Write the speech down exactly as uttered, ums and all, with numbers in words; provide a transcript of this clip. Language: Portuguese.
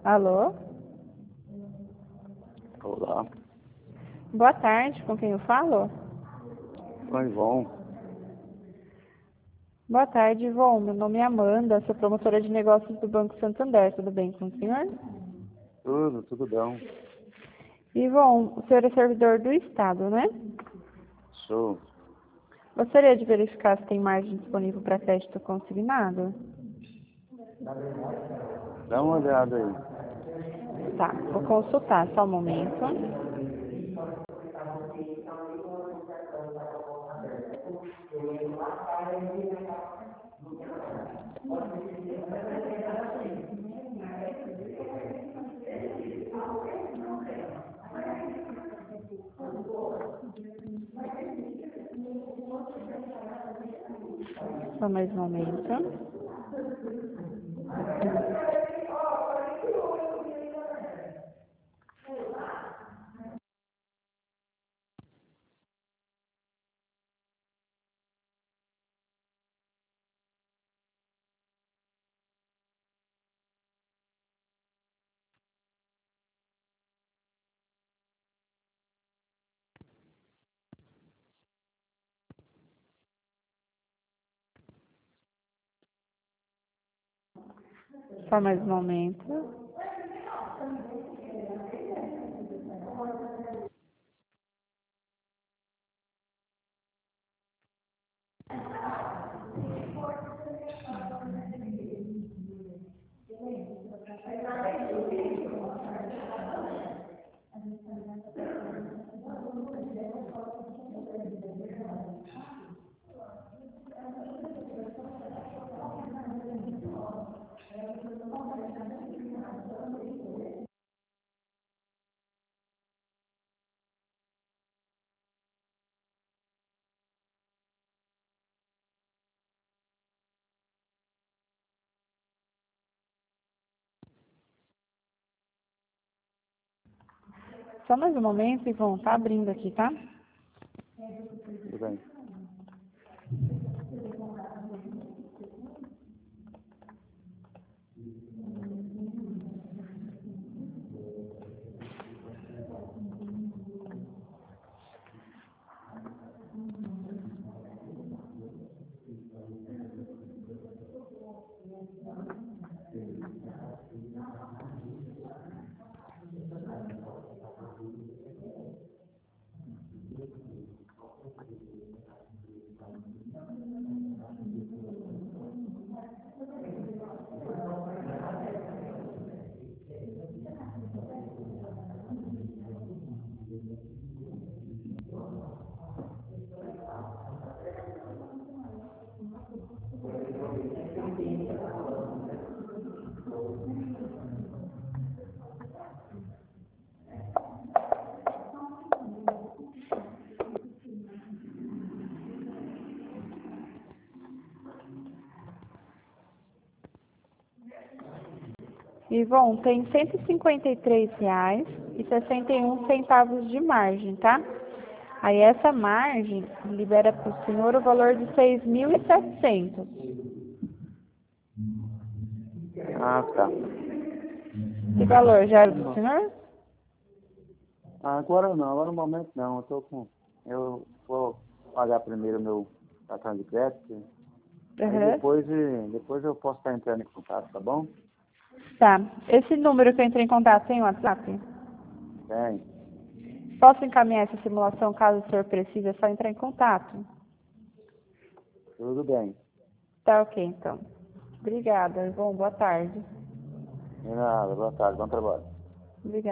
Alô? Olá. Boa tarde, com quem eu falo? Com Ivon. Boa tarde, Ivon. Meu nome é Amanda, sou promotora de negócios do Banco Santander. Tudo bem com o senhor? Tudo, tudo bom. Ivon, o senhor é servidor do Estado, né? Sou. Gostaria de verificar se tem margem disponível para crédito consignado? Dá uma olhada aí. Tá, vou consultar, só um momento. Só mais um momento. Só mais um momento. Só mais um momento, Ivon. Tá abrindo aqui, tá? Tudo bem. Ivon, tem cento e cinquenta e três reais e sessenta e um centavos de margem, tá? Aí essa margem libera para o senhor o valor de seis mil e setecentos. Ah, tá. Que valor já é do senhor? Ah, agora não, agora no momento não. Eu tô com. Eu vou pagar primeiro meu cartão de crédito. Aí Uhum. depois, eh, depois eu posso estar entrando em contato, tá bom? Tá. Esse número que eu entrei em contato tem WhatsApp? Tem. Posso encaminhar essa simulação caso o senhor precise? É só entrar em contato. Tudo bem. Tá ok, então. Obrigada, Ivon. Boa tarde. De nada, boa tarde, bom trabalho. Obrigada.